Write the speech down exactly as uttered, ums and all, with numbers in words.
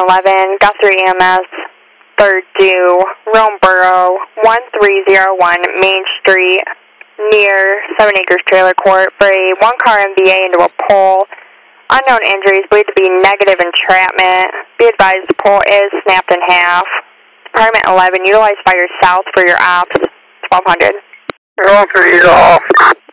eleven, Guthrie E M S, third due, Rome Borough, one three zero one Main Street, near Seven Acres Trailer Court, for a one-car M V A into a pole. Unknown injuries, believed to be negative entrapment. Be advised the pole is snapped in half. Department eleven, utilize fire south for your ops, twelve hundred. Roger, he's off.